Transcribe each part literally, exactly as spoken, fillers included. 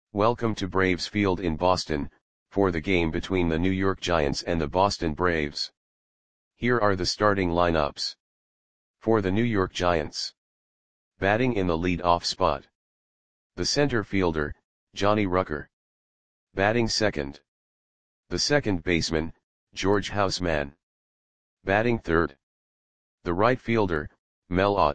Welcome to Braves Field in Boston, for the game between the New York Giants and the Boston Braves. Here are the starting lineups. For the New York Giants. Batting in the lead-off spot. The center fielder, Johnny Rucker. Batting second. The second baseman, George Houseman. Batting third. The right fielder, Mel Ott.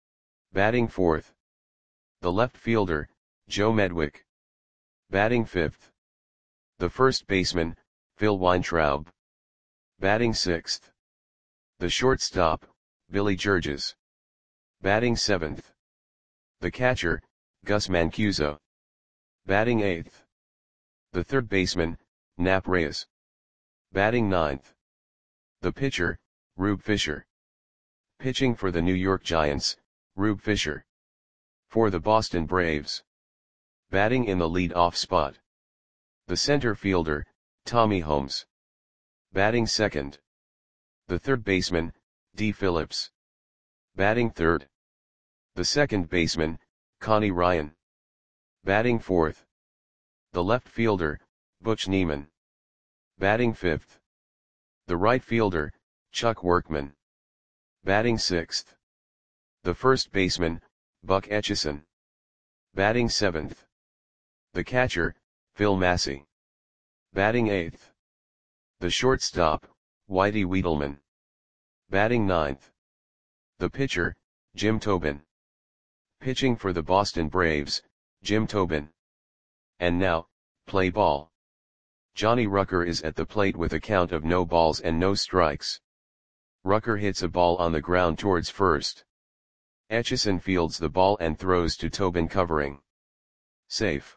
Batting fourth. The left fielder, Joe Medwick. Batting fifth. The first baseman, Phil Weintraub. Batting sixth. The shortstop, Billy Georges. Batting seventh. The catcher, Gus Mancuso. Batting eighth. The third baseman, Nap Reyes. Batting ninth. The pitcher, Rube Fisher. Pitching for the New York Giants, Rube Fisher. For the Boston Braves. Batting in the lead-off spot. The center fielder, Tommy Holmes. Batting second. The third baseman, Dee Phillips. Batting third. The second baseman, Connie Ryan. Batting fourth. The left fielder, Butch Neiman. Batting fifth. The right fielder, Chuck Workman. Batting sixth. The first baseman, Buck Etchison. Batting seventh. The catcher, Phil Massey. Batting eighth. The shortstop, Whitey Wiedelman. Batting ninth. The pitcher, Jim Tobin. Pitching for the Boston Braves, Jim Tobin. And now, play ball. Johnny Rucker is at the plate with a count of no balls and no strikes. Rucker hits a ball on the ground towards first. Etchison fields the ball and throws to Tobin covering. Safe.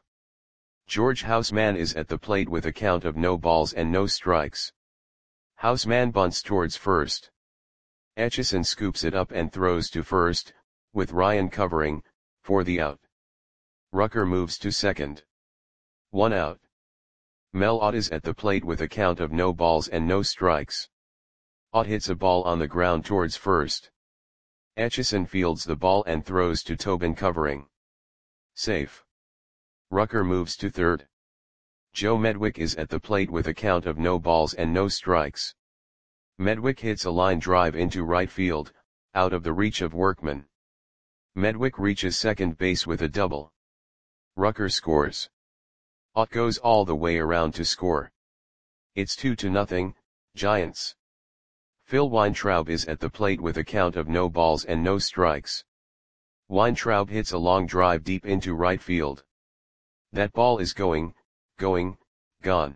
George Houseman is at the plate with a count of no balls and no strikes. Houseman bunts towards first. Etchison scoops it up and throws to first, with Ryan covering, for the out. Rucker moves to second. One out. Mel Ott is at the plate with a count of no balls and no strikes. Ott hits a ball on the ground towards first. Etchison fields the ball and throws to Tobin covering. Safe. Rucker moves to third. Joe Medwick is at the plate with a count of no balls and no strikes. Medwick hits a line drive into right field, out of the reach of Workman. Medwick reaches second base with a double. Rucker scores. Ott goes all the way around to score. It's two to nothing, Giants. Phil Weintraub is at the plate with a count of no balls and no strikes. Weintraub hits a long drive deep into right field. That ball is going, going, gone.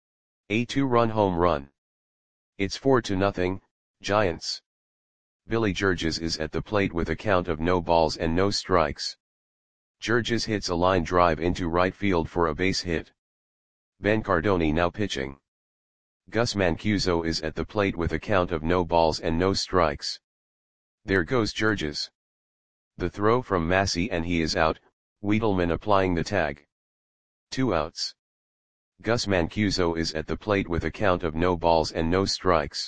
A two-run home run. It's four to nothing, Giants. Billy Georges is at the plate with a count of no balls and no strikes. Georges hits a line drive into right field for a base hit. Ben Cardoni now pitching. Gus Mancuso is at the plate with a count of no balls and no strikes. There goes Georges. The throw from Massey and he is out, Wiedelman applying the tag. Two outs. Gus Mancuso is at the plate with a count of no balls and no strikes.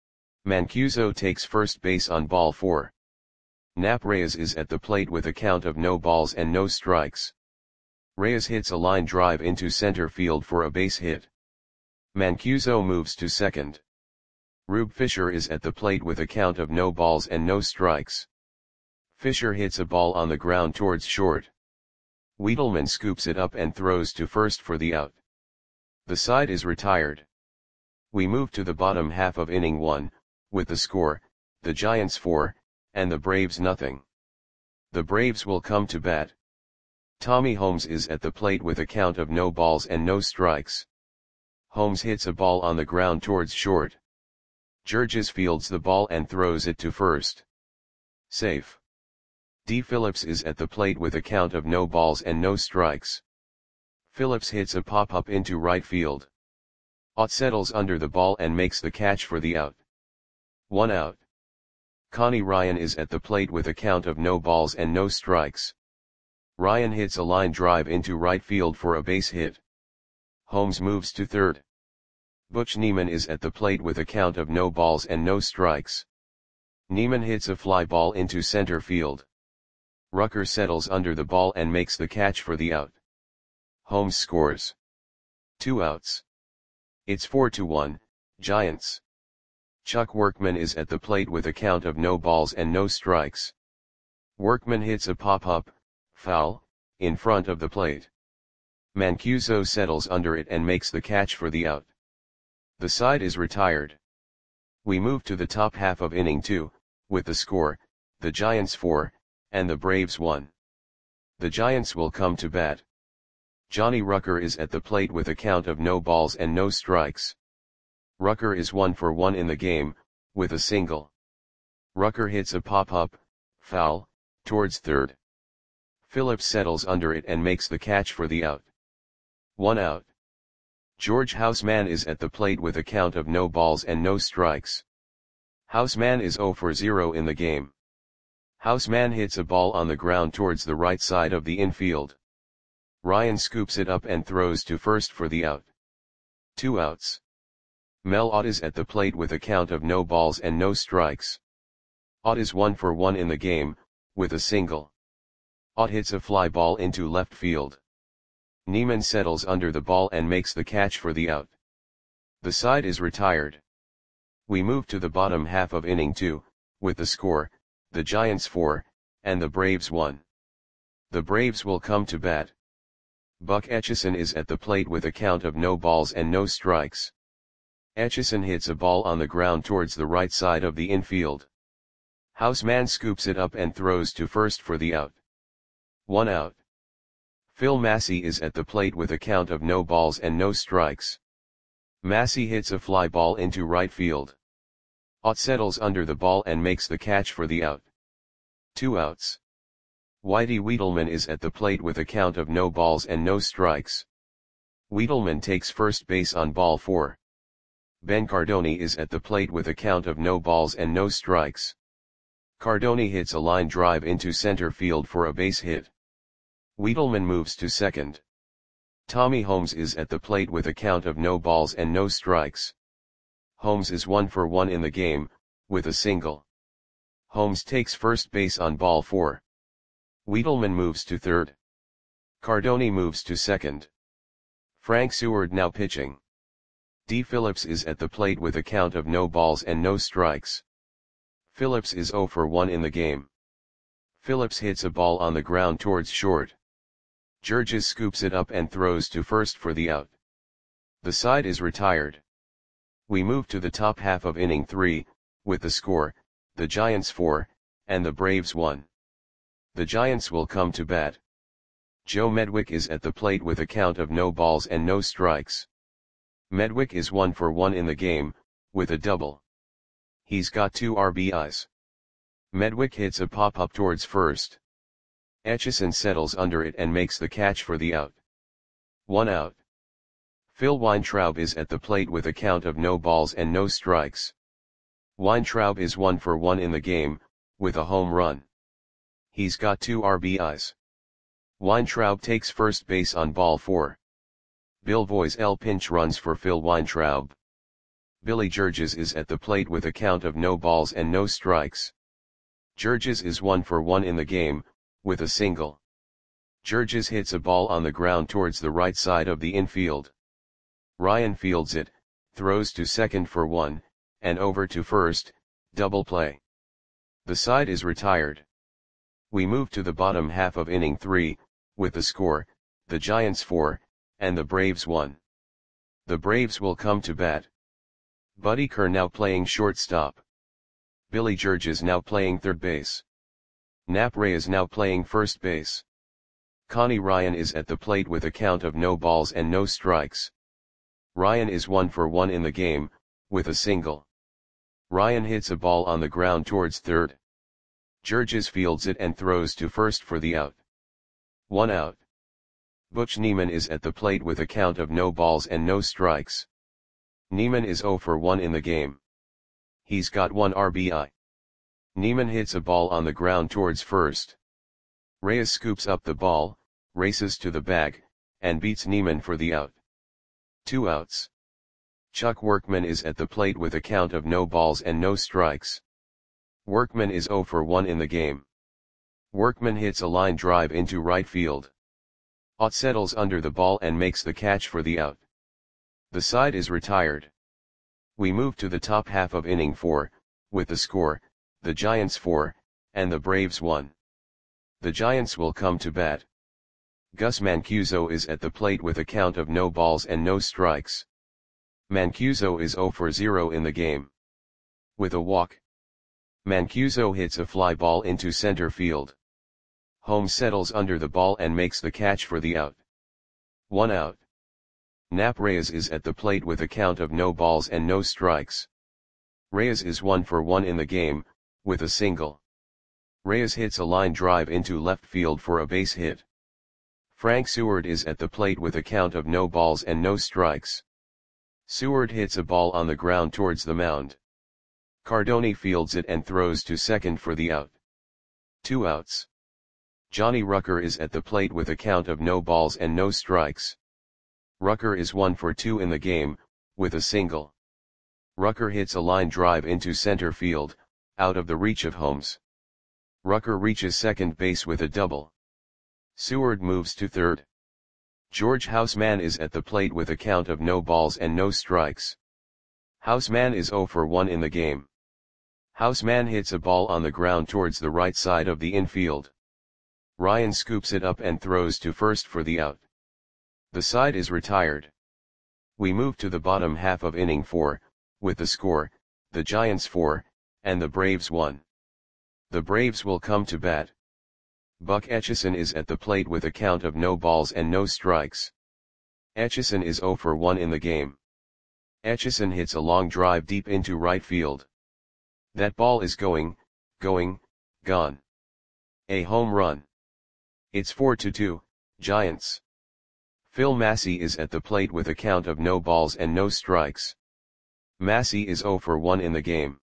Mancuso takes first base on ball four. Nap Reyes is at the plate with a count of no balls and no strikes. Reyes hits a line drive into center field for a base hit. Mancuso moves to second. Rube Fisher is at the plate with a count of no balls and no strikes. Fisher hits a ball on the ground towards short. Wiedelman scoops it up and throws to first for the out. The side is retired. We move to the bottom half of inning one, with the score, the Giants four, and the Braves nothing. The Braves will come to bat. Tommy Holmes is at the plate with a count of no balls and no strikes. Holmes hits a ball on the ground towards short. Georges fields the ball and throws it to first. Safe. Dee Phillips is at the plate with a count of no balls and no strikes. Phillips hits a pop-up into right field. Ott settles under the ball and makes the catch for the out. One out. Connie Ryan is at the plate with a count of no balls and no strikes. Ryan hits a line drive into right field for a base hit. Holmes moves to third. Butch Neiman is at the plate with a count of no balls and no strikes. Neiman hits a fly ball into center field. Rucker settles under the ball and makes the catch for the out. Holmes scores. Two outs. It's four to one, Giants. Chuck Workman is at the plate with a count of no balls and no strikes. Workman hits a pop-up, foul, in front of the plate. Mancuso settles under it and makes the catch for the out. The side is retired. We move to the top half of inning two, with the score, the Giants four, and the Braves one. The Giants will come to bat. Johnny Rucker is at the plate with a count of no balls and no strikes. Rucker is one for one in the game, with a single. Rucker hits a pop-up, foul, towards third. Phillips settles under it and makes the catch for the out. One out. George Houseman is at the plate with a count of no balls and no strikes. Houseman is zero for zero in the game. Houseman hits a ball on the ground towards the right side of the infield. Ryan scoops it up and throws to first for the out. Two outs. Mel Ott is at the plate with a count of no balls and no strikes. Ott is one for one in the game, with a single. Ott hits a fly ball into left field. Neiman settles under the ball and makes the catch for the out. The side is retired. We move to the bottom half of inning two, with the score, the Giants four, and the Braves one. The Braves will come to bat. Buck Etchison is at the plate with a count of no balls and no strikes. Etchison hits a ball on the ground towards the right side of the infield. Houseman scoops it up and throws to first for the out. One out. Phil Massey is at the plate with a count of no balls and no strikes. Massey hits a fly ball into right field. Ott settles under the ball and makes the catch for the out. Two outs. Whitey Wiedelman is at the plate with a count of no balls and no strikes. Wiedelman takes first base on ball four. Ben Cardoni is at the plate with a count of no balls and no strikes. Cardoni hits a line drive into center field for a base hit. Wiedelman moves to second. Tommy Holmes is at the plate with a count of no balls and no strikes. Holmes is one for one in the game, with a single. Holmes takes first base on ball four. Wiedelman moves to third. Cardoni moves to second. Frank Seward now pitching. D. Phillips is at the plate with a count of no balls and no strikes. Phillips is zero for one in the game. Phillips hits a ball on the ground towards short. Georges scoops it up and throws to first for the out. The side is retired. We move to the top half of inning three, with the score, the Giants four, and the Braves one. The Giants will come to bat. Joe Medwick is at the plate with a count of no balls and no strikes. Medwick is one for one in the game, with a double. He's got two R B Is. Medwick hits a pop-up towards first. Etchison settles under it and makes the catch for the out. One out. Phil Weintraub is at the plate with a count of no balls and no strikes. Weintraub is one for one in the game, with a home run. He's got two R B Is. Weintraub takes first base on ball four. Bill Voisel pinch runs for Phil Weintraub. Billy Georges is at the plate with a count of no balls and no strikes. Georges is one for one in the game, with a single. Georges hits a ball on the ground towards the right side of the infield. Ryan fields it, throws to second for one, and over to first, double play. The side is retired. We move to the bottom half of inning three, with the score, the Giants four, and the Braves one. The Braves will come to bat. Buddy Kerr now playing shortstop. Billy Georges now playing third base. Nap Ray is now playing first base. Connie Ryan is at the plate with a count of no balls and no strikes. Ryan is one for one in the game, with a single. Ryan hits a ball on the ground towards third. Georges fields it and throws to first for the out. One out. Butch Neiman is at the plate with a count of no balls and no strikes. Neiman is zero for one in the game. He's got one R B I. Neiman hits a ball on the ground towards first. Reyes scoops up the ball, races to the bag, and beats Neiman for the out. Two outs. Chuck Workman is at the plate with a count of no balls and no strikes. Workman is zero for one in the game. Workman hits a line drive into right field. Ott settles under the ball and makes the catch for the out. The side is retired. We move to the top half of inning four, with the score, the Giants four, and the Braves one. The Giants will come to bat. Gus Mancuso is at the plate with a count of no balls and no strikes. Mancuso is zero for zero in the game. With a walk, Mancuso hits a fly ball into center field. Holmes settles under the ball and makes the catch for the out. One out. Nap Reyes is at the plate with a count of no balls and no strikes. Reyes is one for one in the game, with a single. Reyes hits a line drive into left field for a base hit. Frank Seward is at the plate with a count of no balls and no strikes. Seward hits a ball on the ground towards the mound. Cardoni fields it and throws to second for the out. Two outs. Johnny Rucker is at the plate with a count of no balls and no strikes. Rucker is one for two in the game, with a single. Rucker hits a line drive into center field, out of the reach of Holmes. Rucker reaches second base with a double. Seward moves to third. George Houseman is at the plate with a count of no balls and no strikes. Houseman is zero for one in the game. Houseman hits a ball on the ground towards the right side of the infield. Ryan scoops it up and throws to first for the out. The side is retired. We move to the bottom half of inning four, with the score, the Giants four, and the Braves one. The Braves will come to bat. Buck Etchison is at the plate with a count of no balls and no strikes. Etchison is zero for one in the game. Etchison hits a long drive deep into right field. That ball is going, going, gone. A home run. It's four to two, Giants. Phil Massey is at the plate with a count of no balls and no strikes. Massey is zero for one in the game.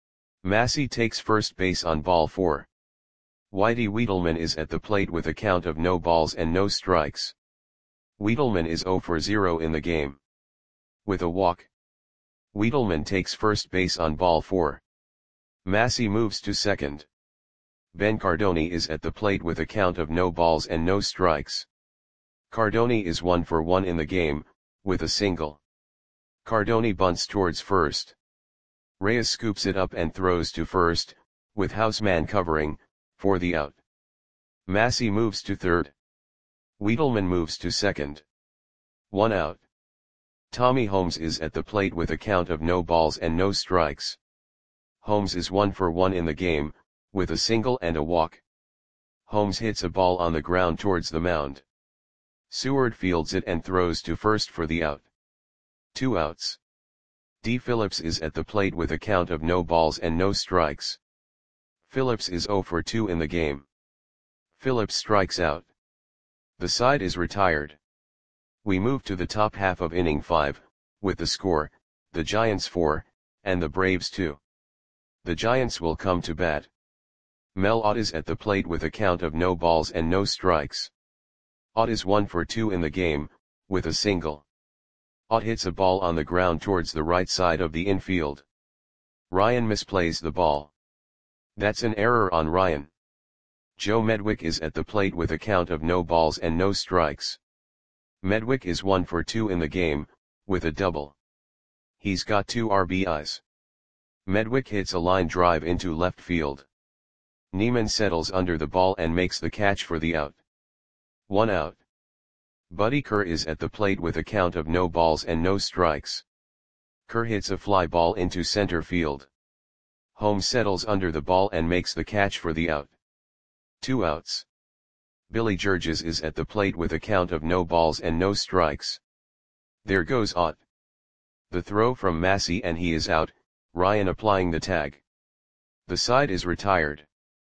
Massey takes first base on ball four. Whitey Wiedelman is at the plate with a count of no balls and no strikes. Wiedelman is zero for zero in the game. With a walk, Wiedelman takes first base on ball four. Massey moves to second. Ben Cardoni is at the plate with a count of no balls and no strikes. Cardoni is one for one in the game, with a single. Cardoni bunts towards first. Reyes scoops it up and throws to first, with Houseman covering, for the out. Massey moves to third. Wiedelman moves to second. One out. Tommy Holmes is at the plate with a count of no balls and no strikes. Holmes is one for one in the game, with a single and a walk. Holmes hits a ball on the ground towards the mound. Seward fields it and throws to first for the out. Two outs. D. Phillips is at the plate with a count of no balls and no strikes. Phillips is zero for two in the game. Phillips strikes out. The side is retired. We move to the top half of inning five, with the score, the Giants four, and the Braves two. The Giants will come to bat. Mel Ott is at the plate with a count of no balls and no strikes. Ott is one for two in the game, with a single. Ott hits a ball on the ground towards the right side of the infield. Ryan misplays the ball. That's an error on Ryan. Joe Medwick is at the plate with a count of no balls and no strikes. Medwick is one for two in the game, with a double. He's got two R B Is. Medwick hits a line drive into left field. Neiman settles under the ball and makes the catch for the out. One out. Buddy Kerr is at the plate with a count of no balls and no strikes. Kerr hits a fly ball into center field. Holmes settles under the ball and makes the catch for the out. Two outs. Billy Georges is at the plate with a count of no balls and no strikes. There goes Ott. The throw from Massey and he is out, Ryan applying the tag. The side is retired.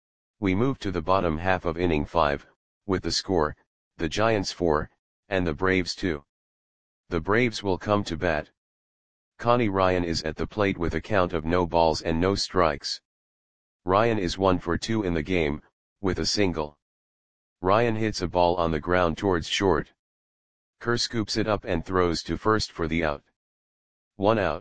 We move to the bottom half of inning five, with the score, the Giants four, and the Braves two. The Braves will come to bat. Connie Ryan is at the plate with a count of no balls and no strikes. Ryan is one for two in the game, with a single. Ryan hits a ball on the ground towards short. Kerr scoops it up and throws to first for the out. One out.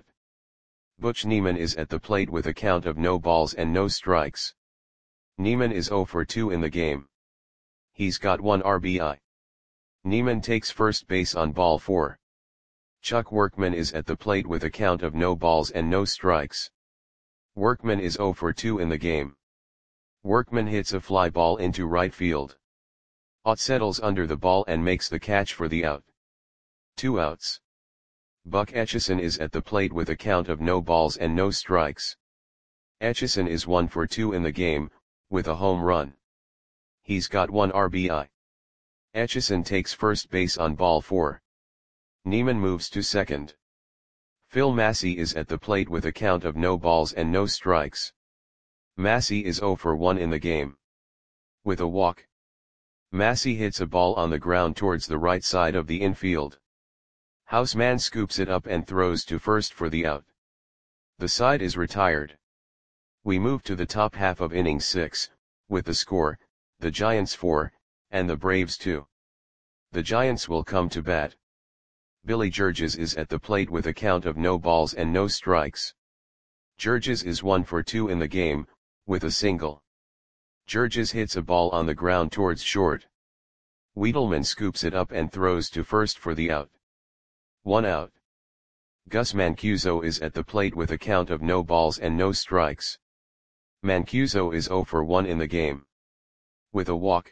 Butch Neiman is at the plate with a count of no balls and no strikes. Neiman is zero for two in the game. He's got one R B I. Niemann takes first base on ball four. Chuck Workman is at the plate with a count of no balls and no strikes. Workman is zero for two in the game. Workman hits a fly ball into right field. Ott settles under the ball and makes the catch for the out. Two outs. Buck Etchison is at the plate with a count of no balls and no strikes. Etchison is one for two in the game, with a home run. He's got one R B I. Etchison takes first base on ball four. Niemann moves to second. Phil Massey is at the plate with a count of no balls and no strikes. Massey is zero for one in the game. With a walk. Massey hits a ball on the ground towards the right side of the infield. Houseman scoops it up and throws to first for the out. The side is retired. We move to the top half of inning six, with the score, the Giants four, and the Braves two. The Giants will come to bat. Billy Georges is at the plate with a count of no balls and no strikes. Georges is one for two in the game, with a single. Georges hits a ball on the ground towards short. Wiedelman scoops it up and throws to first for the out. One out. Gus Mancuso is at the plate with a count of no balls and no strikes. Mancuso is zero for one in the game. With a walk.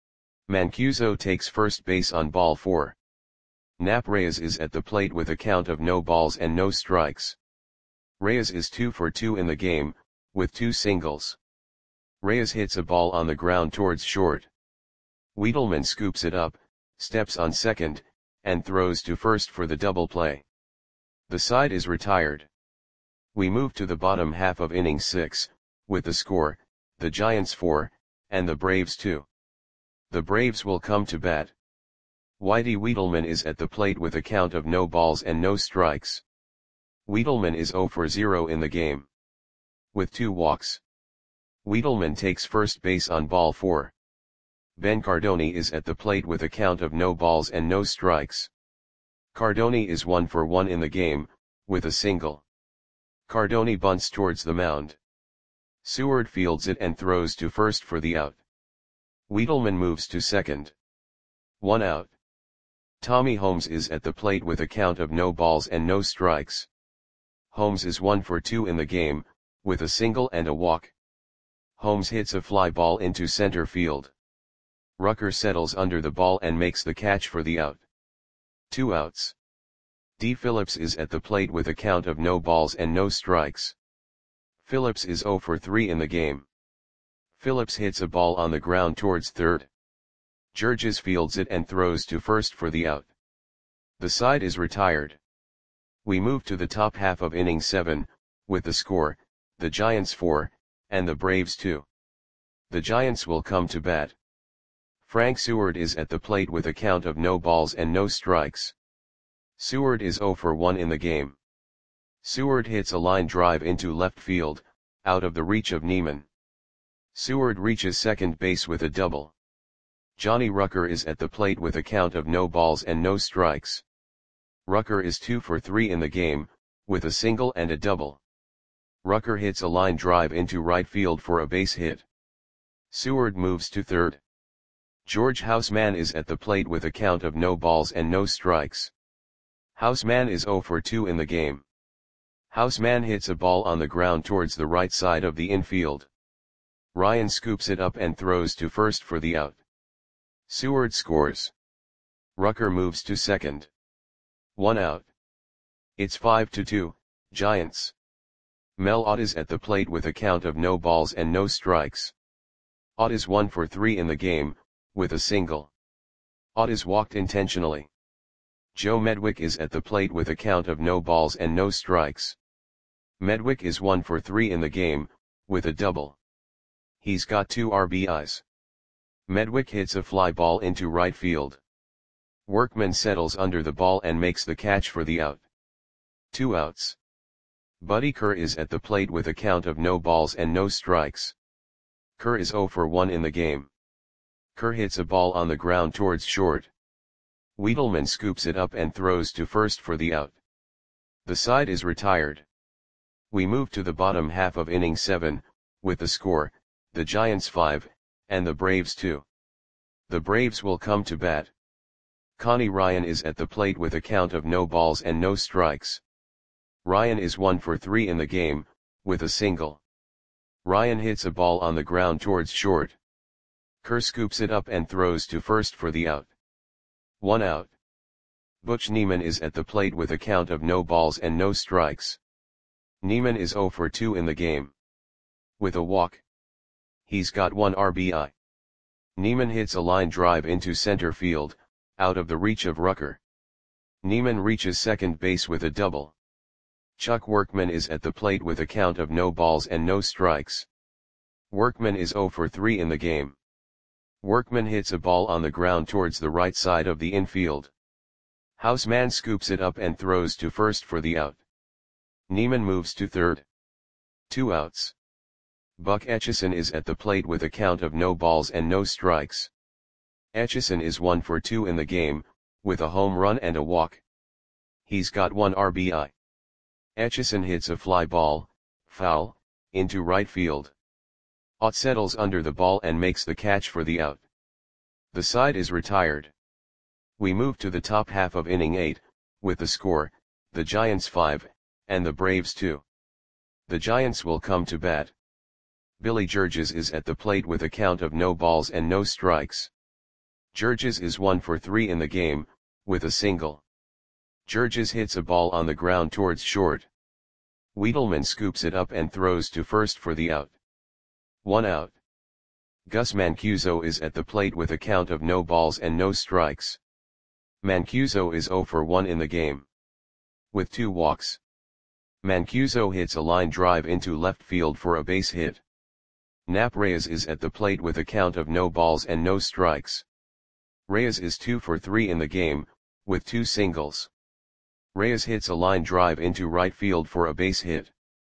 Mancuso takes first base on ball four. Nap Reyes is at the plate with a count of no balls and no strikes. Reyes is two for two in the game, with two singles. Reyes hits a ball on the ground towards short. Wiedelman scoops it up, steps on second, and throws to first for the double play. The side is retired. We move to the bottom half of inning six, with the score, the Giants four, and the Braves two. The Braves will come to bat. Whitey Wiedelman is at the plate with a count of no balls and no strikes. Wiedelman is zero for zero in the game. With two walks. Wiedelman takes first base on ball four. Ben Cardoni is at the plate with a count of no balls and no strikes. Cardoni is one for one in the game, with a single. Cardoni bunts towards the mound. Seward fields it and throws to first for the out. Wiedelman moves to second. One out. Tommy Holmes is at the plate with a count of no balls and no strikes. Holmes is one for two in the game, with a single and a walk. Holmes hits a fly ball into center field. Rucker settles under the ball and makes the catch for the out. Two outs. D. Phillips is at the plate with a count of no balls and no strikes. Phillips is zero for three in the game. Phillips hits a ball on the ground towards third. Georges fields it and throws to first for the out. The side is retired. We move to the top half of inning seven, with the score, the Giants four, and the Braves two. The Giants will come to bat. Frank Seward is at the plate with a count of no balls and no strikes. Seward is zero for one in the game. Seward hits a line drive into left field, out of the reach of Niemann. Seward reaches second base with a double. Johnny Rucker is at the plate with a count of no balls and no strikes. Rucker is two for three in the game, with a single and a double. Rucker hits a line drive into right field for a base hit. Seward moves to third. George Houseman is at the plate with a count of no balls and no strikes. Houseman is zero for two in the game. Houseman hits a ball on the ground towards the right side of the infield. Ryan scoops it up and throws to first for the out. Seward scores. Rucker moves to second. One out. It's five to two, Giants. Mel Ott is at the plate with a count of no balls and no strikes. Ott is one for three in the game, with a single. Ott is walked intentionally. Joe Medwick is at the plate with a count of no balls and no strikes. Medwick is one for three in the game, with a double. He's got two R B Is. Medwick hits a fly ball into right field. Workman settles under the ball and makes the catch for the out. Two outs. Buddy Kerr is at the plate with a count of no balls and no strikes. Kerr is zero for one in the game. Kerr hits a ball on the ground towards short. Wiedelman scoops it up and throws to first for the out. The side is retired. We move to the bottom half of inning seven, with the score, the Giants five, and the Braves two. The Braves will come to bat. Connie Ryan is at the plate with a count of no balls and no strikes. Ryan is one for three in the game, with a single. Ryan hits a ball on the ground towards short. Kerr scoops it up and throws to first for the out. One out. Butch Neiman is at the plate with a count of no balls and no strikes. Neiman is zero for two in the game. With a walk. He's got one R B I. Neiman hits a line drive into center field, out of the reach of Rucker. Neiman reaches second base with a double. Chuck Workman is at the plate with a count of no balls and no strikes. Workman is zero for three in the game. Workman hits a ball on the ground towards the right side of the infield. Houseman scoops it up and throws to first for the out. Neiman moves to third. Two outs. Buck Etchison is at the plate with a count of no balls and no strikes. Etchison is one for two in the game, with a home run and a walk. He's got one R B I. Etchison hits a fly ball, foul, into right field. Ott settles under the ball and makes the catch for the out. The side is retired. We move to the top half of inning eight, with the score, the Giants five, and the Braves two. The Giants will come to bat. Billy Georges is at the plate with a count of no balls and no strikes. Georges is one for three in the game, with a single. Georges hits a ball on the ground towards short. Wiedelman scoops it up and throws to first for the out. One out. Gus Mancuso is at the plate with a count of no balls and no strikes. Mancuso is zero for one in the game. With two walks. Mancuso hits a line drive into left field for a base hit. Nap Reyes is at the plate with a count of no balls and no strikes. Reyes is two for three in the game, with two singles. Reyes hits a line drive into right field for a base hit.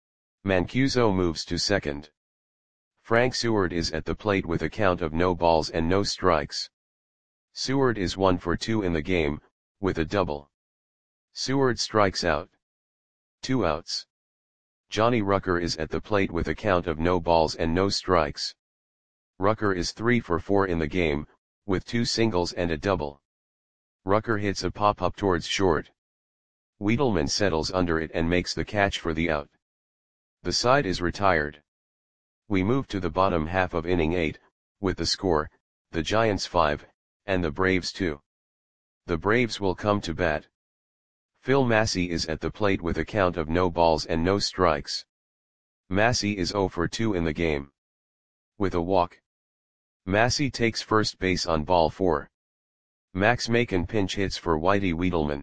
Mancuso moves to second. Frank Seward is at the plate with a count of no balls and no strikes. Seward is one for two in the game, with a double. Seward strikes out. Two outs. Johnny Rucker is at the plate with a count of no balls and no strikes. Rucker is three for four in the game, with two singles and a double. Rucker hits a pop-up towards short. Wiedelman settles under it and makes the catch for the out. The side is retired. We move to the bottom half of inning eight, with the score, the Giants five, and the Braves two. The Braves will come to bat. Phil Massey is at the plate with a count of no balls and no strikes. Massey is zero for two in the game. With a walk. Massey takes first base on ball four. Max Macon pinch hits for Whitey Wiedelman.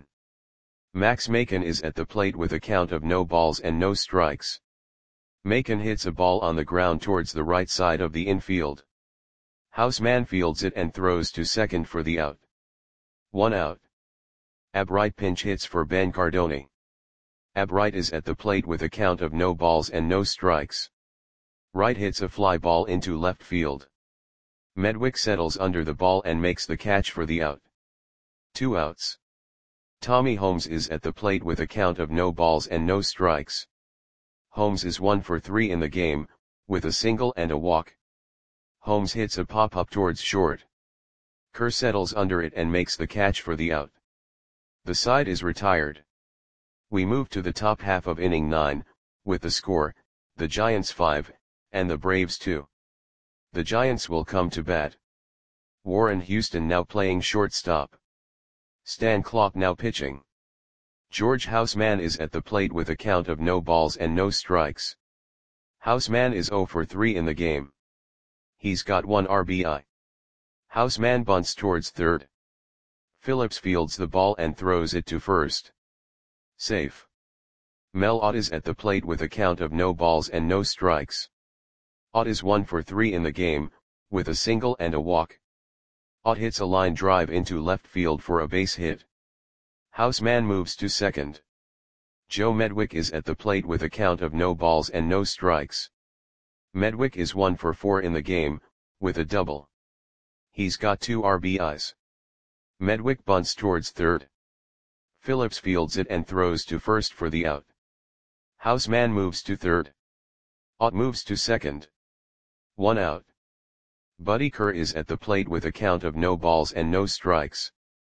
Max Macon is at the plate with a count of no balls and no strikes. Macon hits a ball on the ground towards the right side of the infield. Houseman fields it and throws to second for the out. One out. Ab Wright pinch hits for Ben Cardone. Ab Wright is at the plate with a count of no balls and no strikes. Wright hits a fly ball into left field. Medwick settles under the ball and makes the catch for the out. Two outs. Tommy Holmes is at the plate with a count of no balls and no strikes. Holmes is one for three in the game, with a single and a walk. Holmes hits a pop-up towards short. Kerr settles under it and makes the catch for the out. The side is retired. We move to the top half of inning nine, with the score, the Giants five, and the Braves two. The Giants will come to bat. Warren Houston now playing shortstop. Stan Klopp now pitching. George Houseman is at the plate with a count of no balls and no strikes. Houseman is zero for three in the game. He's got one R B I. Houseman bunts towards third. Phillips fields the ball and throws it to first. Safe. Mel Ott is at the plate with a count of no balls and no strikes. Ott is one for three in the game, with a single and a walk. Ott hits a line drive into left field for a base hit. Houseman moves to second. Joe Medwick is at the plate with a count of no balls and no strikes. Medwick is one for four in the game, with a double. He's got two R B Is. Medwick bunts towards third. Phillips fields it and throws to first for the out. Houseman moves to third. Ott moves to second. One out. Buddy Kerr is at the plate with a count of no balls and no strikes.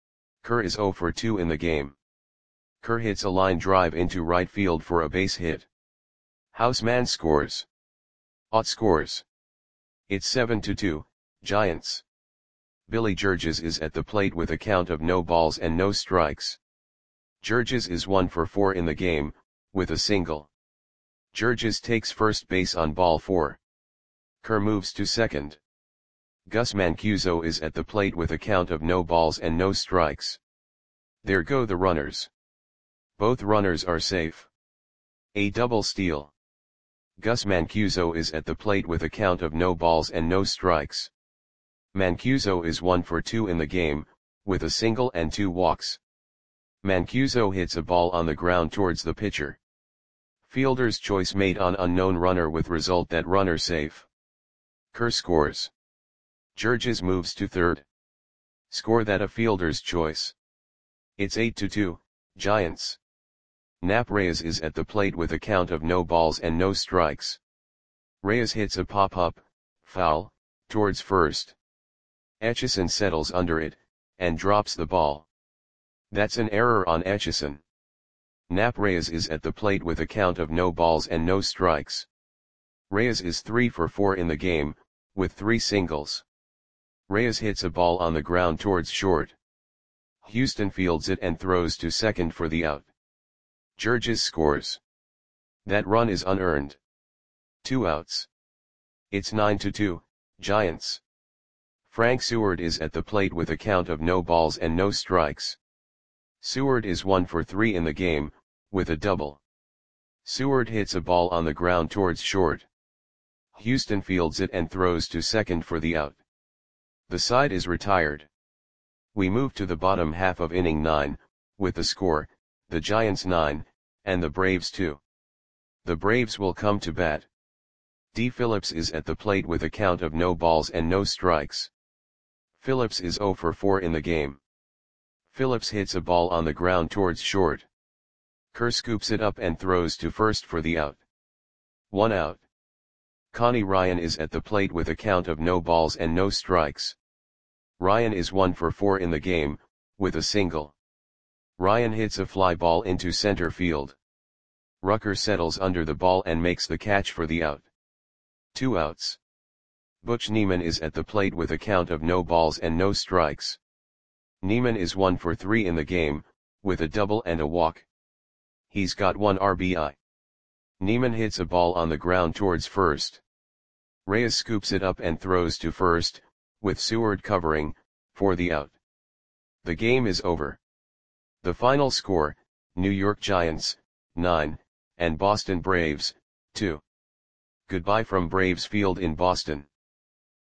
Kerr is zero for two in the game. Kerr hits a line drive into right field for a base hit. Houseman scores. Ott scores. It's seven to two, Giants. Billy Georges is at the plate with a count of no balls and no strikes. Georges is one for four in the game, with a single. Georges takes first base on ball four. Kerr moves to second. Gus Mancuso is at the plate with a count of no balls and no strikes. There go the runners. Both runners are safe. A double steal. Gus Mancuso is at the plate with a count of no balls and no strikes. Mancuso is one for two in the game, with a single and two walks. Mancuso hits a ball on the ground towards the pitcher. Fielder's choice made on unknown runner with result that runner safe. Kerr scores. Georges moves to third. Score that a fielder's choice. It's eight to two, Giants. Nap Reyes is at the plate with a count of no balls and no strikes. Reyes hits a pop-up, foul, towards first. Etchison settles under it, and drops the ball. That's an error on Etchison. Nap Reyes is at the plate with a count of no balls and no strikes. Reyes is three for four in the game, with three singles. Reyes hits a ball on the ground towards short. Houston fields it and throws to second for the out. Georges scores. That run is unearned. Two outs. It's nine to two, Giants. Frank Seward is at the plate with a count of no balls and no strikes. Seward is one for three in the game, with a double. Seward hits a ball on the ground towards short. Houston fields it and throws to second for the out. The side is retired. We move to the bottom half of inning nine, with the score, the Giants nine, and the Braves two. The Braves will come to bat. D. Phillips is at the plate with a count of no balls and no strikes. Phillips is zero for four in the game. Phillips hits a ball on the ground towards short. Kerr scoops it up and throws to first for the out. One out. Connie Ryan is at the plate with a count of no balls and no strikes. Ryan is one for four in the game, with a single. Ryan hits a fly ball into center field. Rucker settles under the ball and makes the catch for the out. Two outs. Butch Neiman is at the plate with a count of no balls and no strikes. Neiman is one for three in the game, with a double and a walk. He's got one R B I. Neiman hits a ball on the ground towards first. Reyes scoops it up and throws to first, with Seward covering, for the out. The game is over. The final score, New York Giants, nine, and Boston Braves, two. Goodbye from Braves Field in Boston.